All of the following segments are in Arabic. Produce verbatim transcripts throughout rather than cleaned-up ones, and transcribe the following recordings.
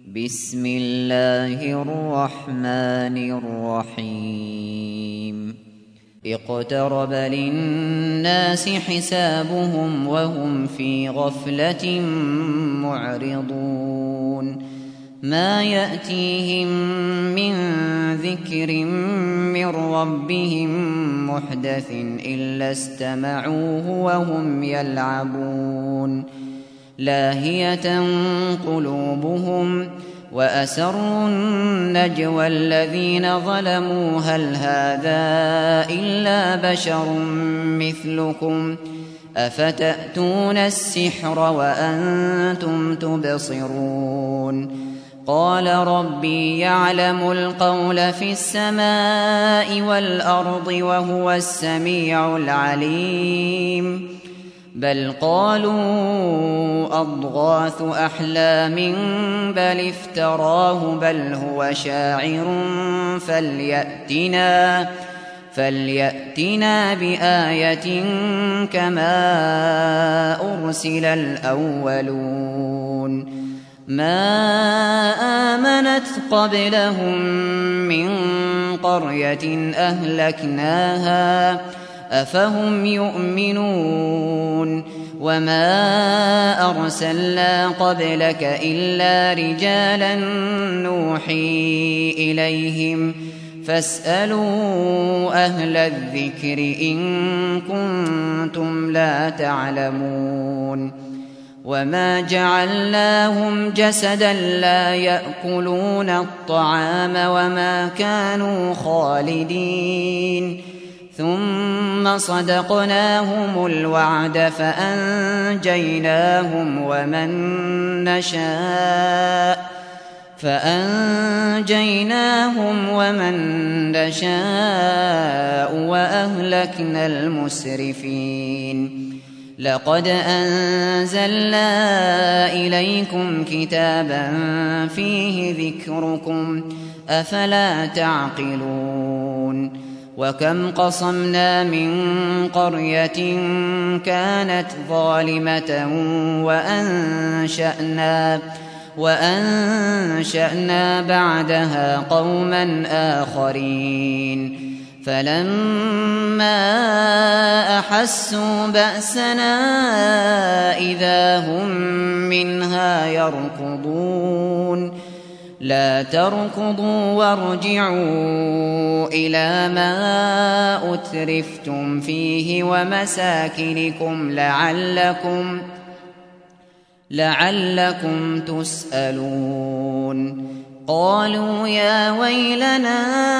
بسم الله الرحمن الرحيم اقترب للناس حسابهم وهم في غفلة معرضون ما يأتيهم من ذكر من ربهم محدث إلا استمعوه وهم يلعبون لاهية قلوبهم وأسروا النجوى الذين ظلموا هل هذا إلا بشر مثلكم أفتأتون السحر وأنتم تبصرون قال ربي يعلم القول في السماء والأرض وهو السميع العليم بل قالوا أضغاث أحلام بل افتراه بل هو شاعر فليأتنا, فليأتنا بآية كما أرسل الأولون ما آمنت قبلهم من قرية أهلكناها أفهم يؤمنون وما أرسلنا قبلك إلا رجالا نوحي إليهم فاسألوا أهل الذكر إن كنتم لا تعلمون وما جعلناهم جسدا لا يأكلون الطعام وما كانوا خالدين ثم صدقناهم الوعد فأنجيناهم ومن نشاء فأنجيناهم ومن نشاء وأهلكنا المسرفين لقد أنزلنا إليكم كتابا فيه ذكركم أفلا تعقلون وكم قصمنا من قرية كانت ظالمة وأنشأنا, وأنشأنا بعدها قوما آخرين فلما أحسوا بأسنا إذا هم منها يركضون لا تركضوا وارجعوا إلى ما أترفتم فيه ومساكنكم لعلكم, لعلكم تسألون قالوا يا ويلنا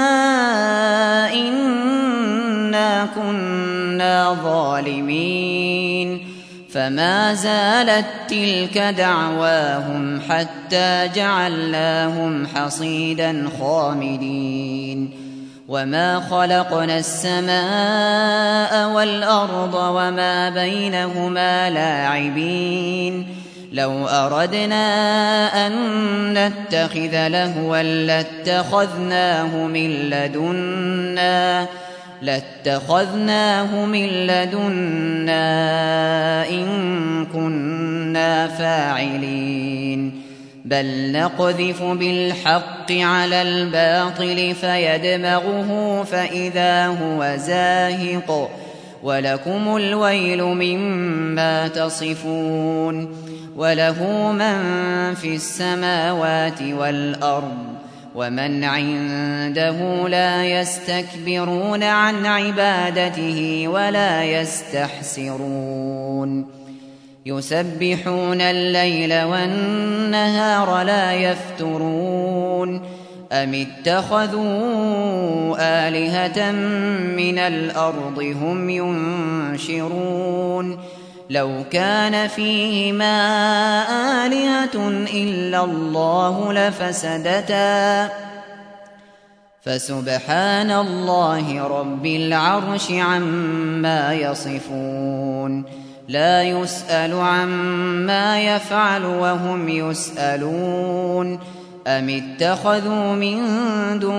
إنا كنا ظالمين فما زالت تلك دعواهم حتى جعلناهم حصيدا خامدين وما خلقنا السماء والأرض وما بينهما لاعبين لو أردنا أن نتخذ لهوا لاتخذناه من لدنا لاتخذناه من لدنا إن كنا فاعلين بل نقذف بالحق على الباطل فيدمغه فإذا هو زاهق ولكم الويل مما تصفون وله من في السماوات والأرض ومن عنده لا يستكبرون عن عبادته ولا يستحسرون يسبحون الليل والنهار لا يفترون أم اتخذوا آلهة من الأرض هم ينشرون لو كان فيهما آلهة إلا الله لفسدتا فسبحان الله رب العرش عما يصفون لا يسأل عما يفعل وهم يسألون أم اتخذوا من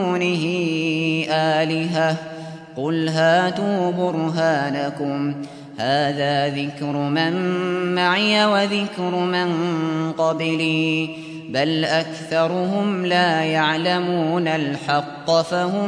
دونه آلهة قل هاتوا برهانكم هذا ذكر من معي وذكر من قبلي بل أكثرهم لا يعلمون الحق فهم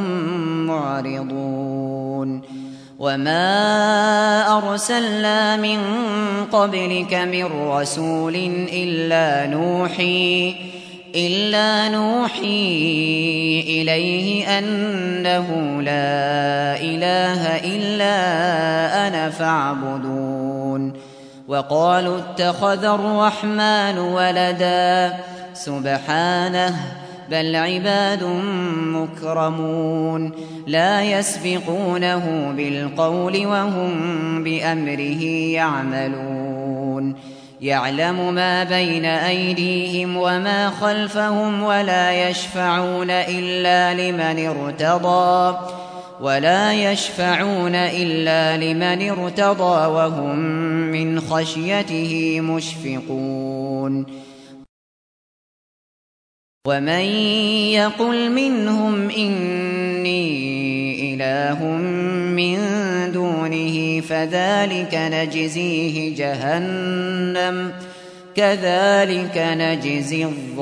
معرضون وما أرسلنا من قبلك من رسول إلا نوحي إلا نوحي إليه أنه لا إله إلا أنا فاعبدون وقالوا اتخذ الرحمن ولدا سبحانه بل عباد مكرمون لا يسبقونه بالقول وهم بأمره يعملون يعلم ما بين أيديهم وما خلفهم ولا يشفعون إلا لمن ارتضى ولا يشفعون إلا لمن ارتضى وهم من خشيته مشفقون ومن يقل منهم إني إله من دونه فذلك نجزيه جهنم كذلك نجزي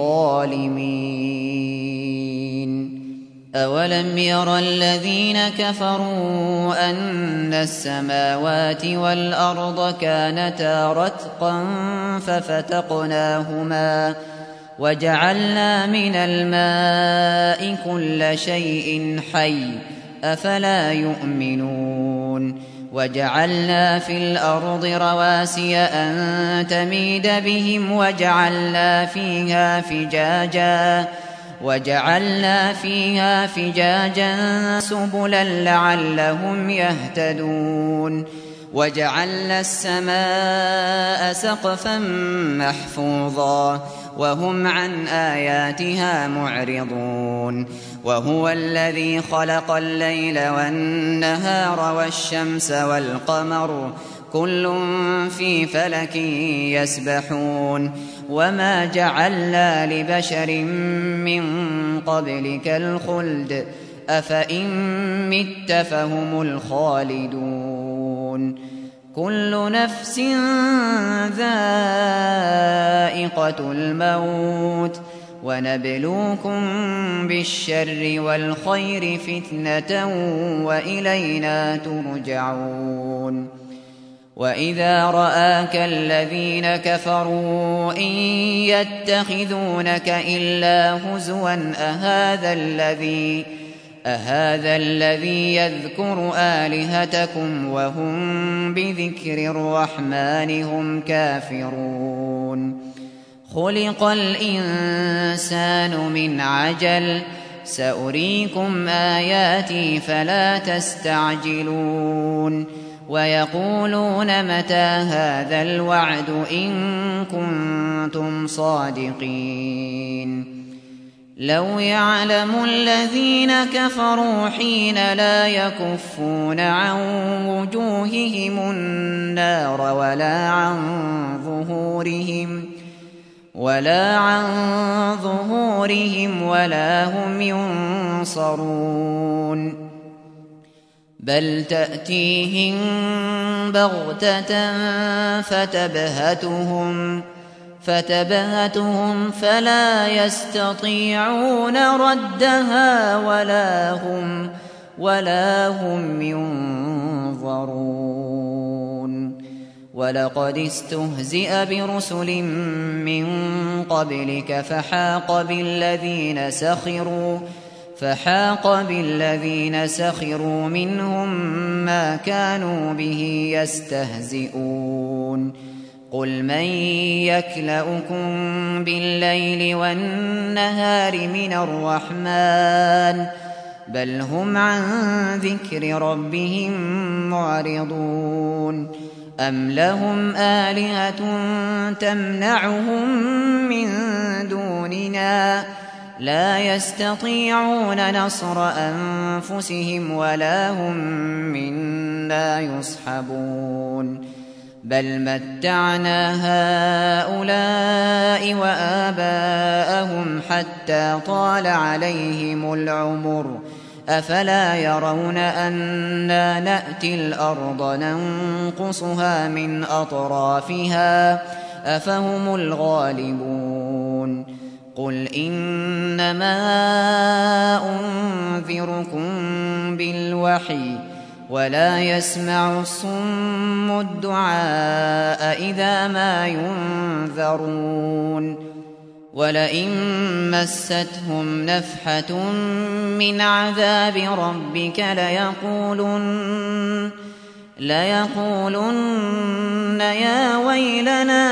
الظالمين أولم ير الذين كفروا أن السماوات والأرض كانتا رتقا ففتقناهما وجعلنا من الماء كل شيء حي أفلا يؤمنون وجعلنا في الأرض رواسي أن تميد بهم وجعلنا فيها فجاجا وجعلنا فيها فجاجا سبلا لعلهم يهتدون وجعلنا السماء سقفا محفوظا وهم عن آياتها معرضون وهو الذي خلق الليل والنهار والشمس والقمر كل في فلك يسبحون وما جعلنا لبشر من قبلك الخلد أفإن مت فهم الخالدون كل نفس ذائقة الموت ونبلوكم بالشر والخير فتنة وإلينا ترجعون وإذا رآك الذين كفروا إن يتخذونك إلا هزوا أهذا الذي أهذا الذي يذكر آلهتكم وهم بذكر الرحمن هم كافرون خلق الإنسان من عجل سأريكم آياتي فلا تستعجلون ويقولون متى هذا الوعد إن كنتم صادقين لو يعلم الذين كفروا حين لا يكفون عن وجوههم النار ولا عن ظهورهم ولا عن ظهورهم ولا هم ينصرون بل تأتيهم بغتة فتبهتهم فتبهتهم فلا يستطيعون ردها ولا هم ولا هم ينظرون ولقد استهزئ برسل من قبلك فحاق بالذين سخروا فحاق بالذين سخروا منهم ما كانوا به يستهزئون قل من يكلؤكم بالليل والنهار من الرحمن بل هم عن ذكر ربهم معرضون أم لهم آلهة تمنعهم من دوننا لا يستطيعون نصر أنفسهم ولا هم منا يصحبون بل متعنا هؤلاء وآباءهم حتى طال عليهم العمر أفلا يرون أنا نأتي الأرض ننقصها من أطرافها أفهم الغالبون قل إنما أنذركم بالوحي ولا يسمع الصم الدعاء إذا ما ينذرون ولئن مستهم نفحة من عذاب ربك ليقولن, ليقولن يا ويلنا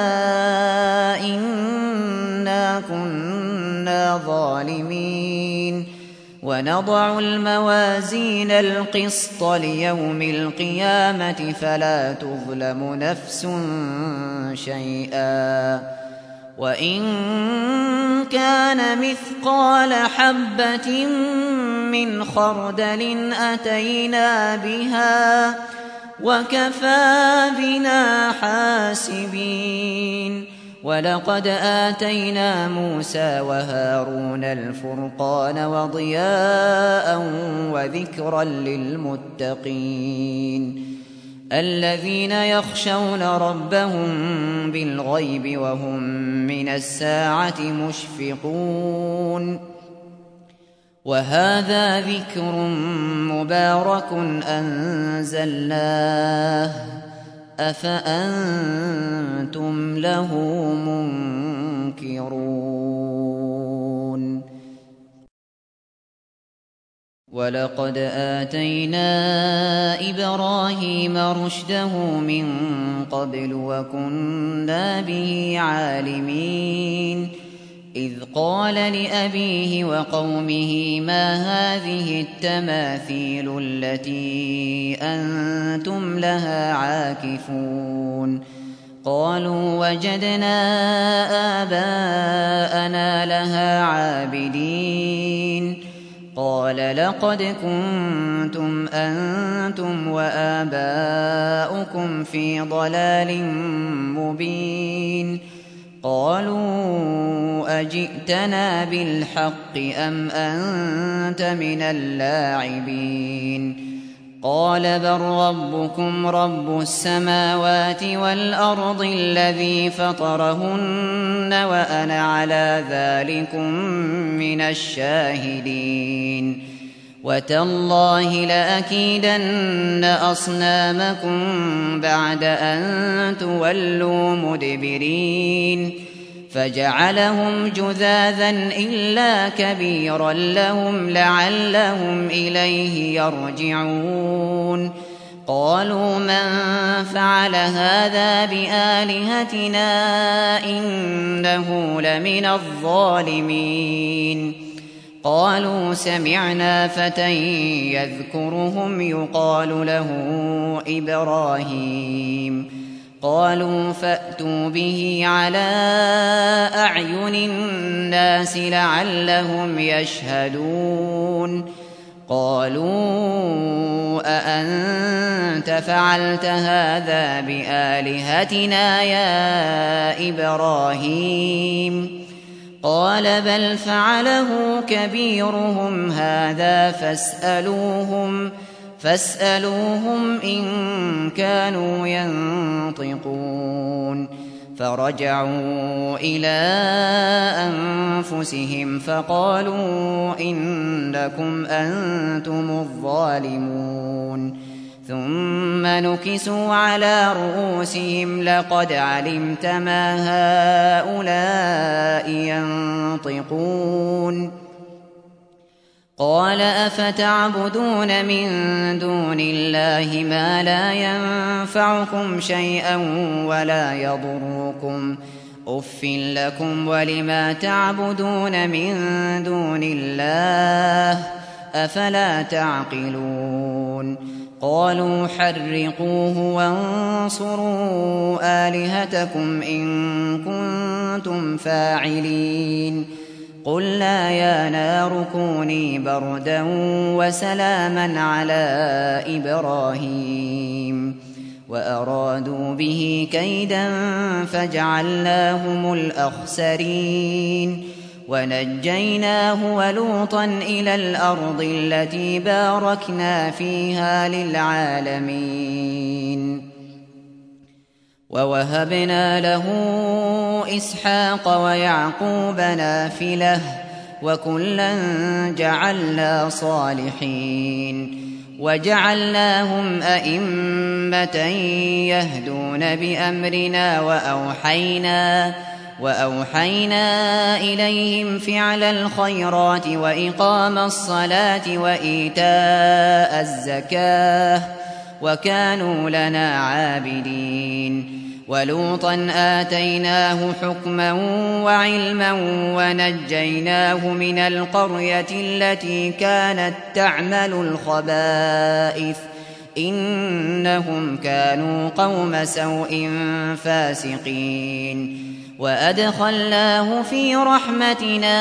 إنا كنا ظالمين ونضع الموازين القسط ليوم القيامة فلا تظلم نفس شيئا وإن كان مثقال حبة من خردل أتينا بها وكفى بنا حاسبين ولقد آتينا موسى وهارون الفرقان وضياء وذكرا للمتقين الذين يخشون ربهم بالغيب وهم من الساعة مشفقون وهذا ذكر مبارك أنزلناه أفأنتم له منكرون ولقد آتينا إبراهيم رشده من قبل وكنا به عالمين إذ قال لأبيه وقومه ما هذه التماثيل التي أنتم لها عاكفون قالوا وجدنا آباءنا لها عابدين قال لقد كنتم أنتم وآباؤكم في ضلال مبين قالوا أجئتنا بالحق أم أنت من اللاعبين قال بل ربكم رب السماوات والأرض الذي فطرهن وأنا على ذلكم من الشاهدين وتالله لأكيدن أصنامكم بعد أن تولوا مدبرين فجعلهم جذاذا إلا كبيرا لهم لعلهم إليه يرجعون قالوا من فعل هذا بآلهتنا إنه لمن الظالمين قالوا سمعنا فتى يذكرهم يقال له إبراهيم قالوا فأتوا به على أعين الناس لعلهم يشهدون قالوا أأنت فعلت هذا بآلهتنا يا إبراهيم قال بل فعله كبيرهم هذا فاسألوهم فاسألوهم إن كانوا ينطقون فرجعوا إلى أنفسهم فقالوا إنكم أنتم الظالمون ثم نكسوا على رؤوسهم لقد علمت ما هؤلاء ينطقون قال أفتعبدون من دون الله ما لا ينفعكم شيئا ولا يضركم أف لكم ولما تعبدون من دون الله أفلا تعقلون قالوا حرقوه وانصروا آلهتكم إن كنتم فاعلين قلنا يا نار كوني بردا وسلاما على إبراهيم وأرادوا به كيدا فجعلناهم الأخسرين ونجيناه ولوطا إلى الأرض التي باركنا فيها للعالمين ووهبنا له إسحاق ويعقوب نافلة وكلا جعلنا صالحين وجعلناهم أئمة يهدون بأمرنا وأوحينا وأوحينا إليهم فعل الخيرات وإقام الصلاة وإيتاء الزكاة وكانوا لنا عابدين ولوطا آتيناه حكما وعلما ونجيناه من القرية التي كانت تعمل الخبائث إنهم كانوا قوم سوء فاسقين وأدخلناه في رحمتنا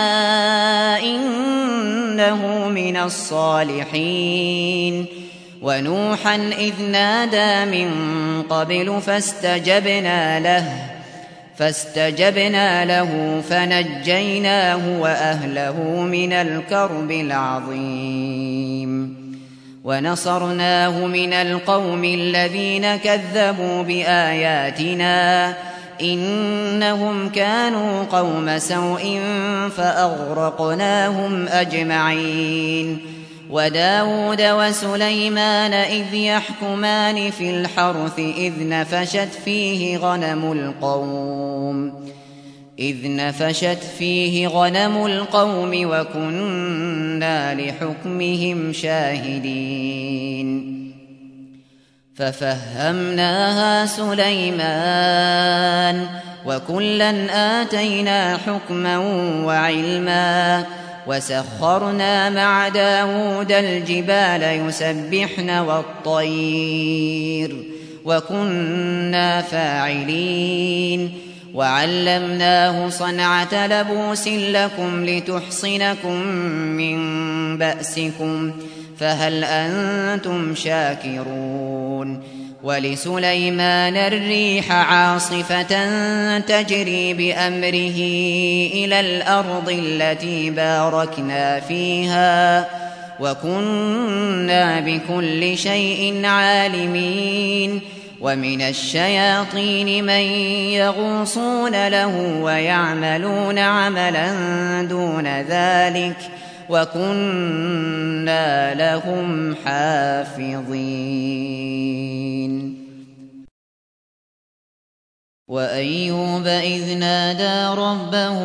إنه من الصالحين ونوحا إذ نادى من قبل فاستجبنا له فاستجبنا له فنجيناه وأهله من الكرب العظيم ونصرناه من القوم الذين كذبوا بآياتنا إنهم كانوا قوم سوء فأغرقناهم أجمعين وداود وسليمان إذ يحكمان في الحرث إذ نفشت فيه غنم القوم إذ نفشت فيه غنم القوم وكنا لحكمهم شاهدين ففهمناها سليمان وكلا آتينا حكما وعلما وسخرنا مع داود الجبال يسبحن والطير وكنا فاعلين وعلمناه صنعة لبوس لكم لتحصنكم من بأسكم فهل أنتم شاكرون ولسليمان الريح عاصفة تجري بأمره إلى الأرض التي باركنا فيها وكنا بكل شيء عالمين ومن الشياطين من يغوصون له ويعملون عملا دون ذلك وكنا لهم حافظين وأيوب إذ نادى ربه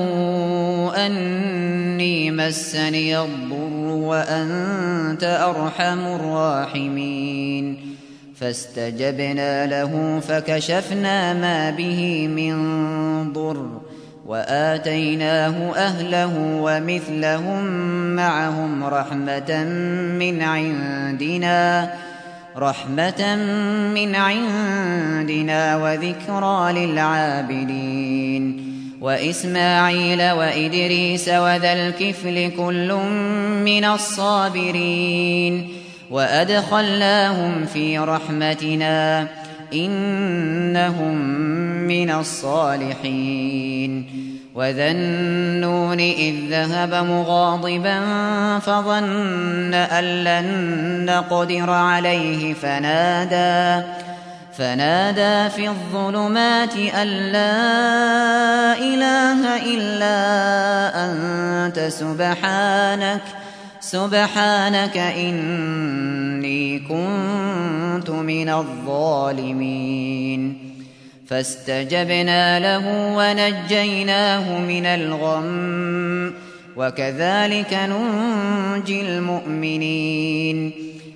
أني مسني الضر وأنت أرحم الراحمين فاستجبنا له فكشفنا ما به من ضر وآتيناه أهله ومثلهم معهم رحمة من عندنا رحمة من عندنا وذكرى للعابدين وإسماعيل وإدريس وذا الكفل كل من الصابرين وأدخلناهم في رحمتنا إنهم من الصالحين وذا النون إذ ذهب مغاضبا فظن أن لن نقدر عليه فنادى فنادى في الظلمات أن لا إله إلا أنت سبحانك سبحانك إني كنت من الظالمين فاستجبنا له ونجيناه من الغم وكذلك ننجي المؤمنين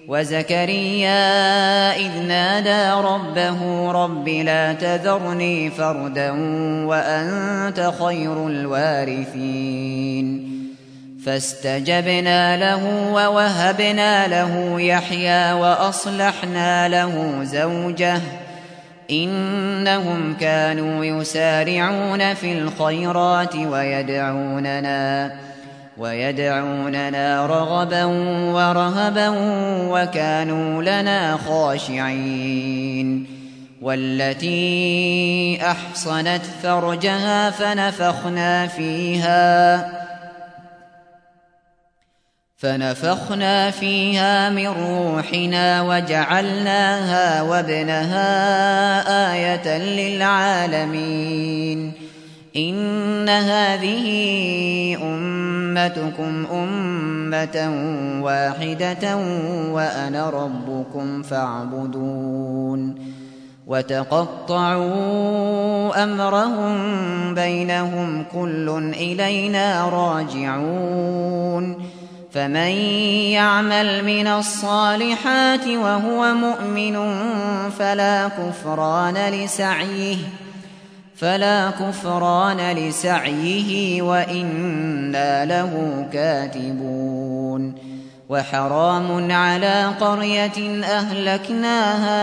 وزكريا إذ نادى ربه رب لا تذرني فردا وأنت خير الوارثين فاستجبنا له ووهبنا له يحيى وأصلحنا له زوجه إنهم كانوا يسارعون في الخيرات ويدعوننا ويدعوننا رغبا ورهبا وكانوا لنا خاشعين والتي أحصنت فرجها فنفخنا فيها فنفخنا فيها من روحنا وجعلناها وابنها آية للعالمين إن هذه أمتكم أمة واحدة وأنا ربكم فاعبدون وتقطعوا أمرهم بينهم كل إلينا راجعون فمن يعمل من الصالحات وهو مؤمن فلا كفران لسعيه فلا كفران لسعيه وإنا له كاتبون وحرام على قرية أهلكناها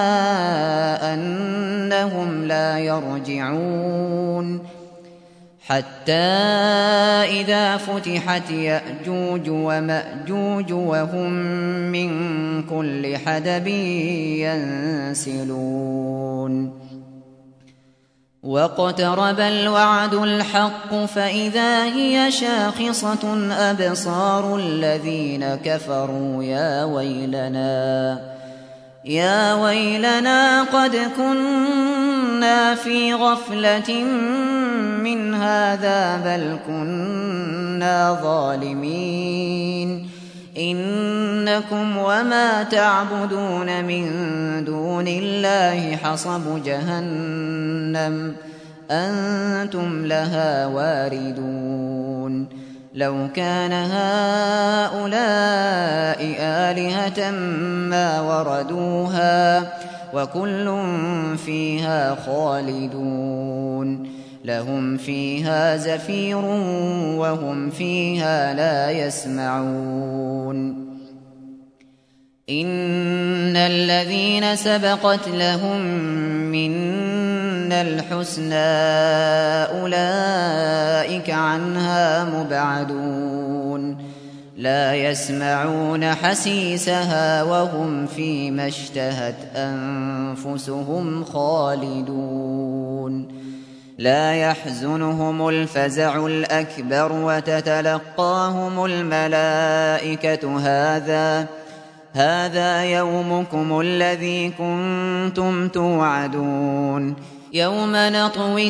أنهم لا يرجعون حتى إذا فتحت يأجوج ومأجوج وهم من كل حدب ينسلون واقترب الوعد الحق فإذا هي شاخصة أبصار الذين كفروا يا ويلنا يا ويلنا قد كنا في غفلة من هذا بل كنا ظالمين إنكم وما تعبدون من دون الله حصب جهنم أنتم لها واردون لو كان هؤلاء آلهة ما وردوها وكل فيها خالدون لهم فيها زفير وهم فيها لا يسمعون إن الذين سبقت لهم منا الحسنى أولئك عنها مبعدون لا يسمعون حسيسها وهم فيما اشتهت أنفسهم خالدون لا يحزنهم الفزع الأكبر وتتلقاهم الملائكة هذا هذا يومكم الذي كنتم توعدون يوم نطوي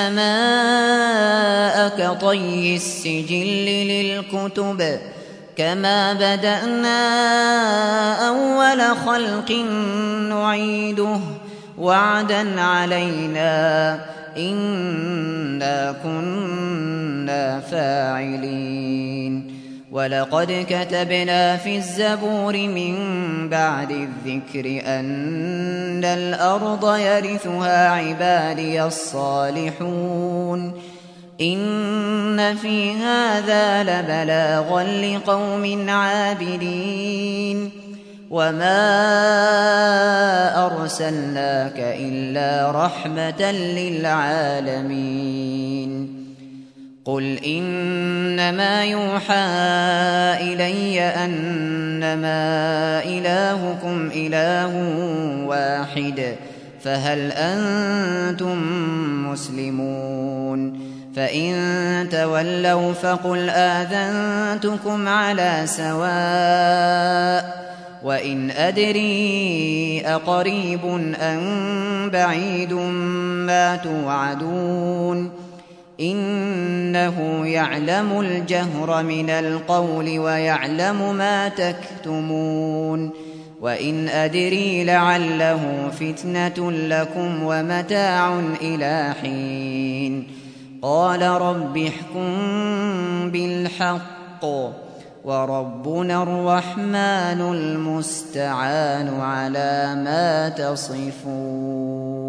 السماء كطي السجل للكتب كما بدأنا أول خلق نعيده وعدا علينا إنا كنا فاعلين ولقد كتبنا في الزبور من بعد الذكر أن الأرض يرثها عبادي الصالحون إن في هذا لبلاغا لقوم عابدين وما أرسلناك إلا رحمة للعالمين قل إنما يوحى إلي أنما إلهكم إله واحد فهل أنتم مسلمون فإن تولوا فقل آذنتكم على سواء وإن أدري أقريب أم بعيد ما توعدون إنه يعلم الجهر من القول ويعلم ما تكتمون وإن أدري لعله فتنة لكم ومتاع إلى حين قال رب احكم بالحق وربنا الرحمن المستعان على ما تصفون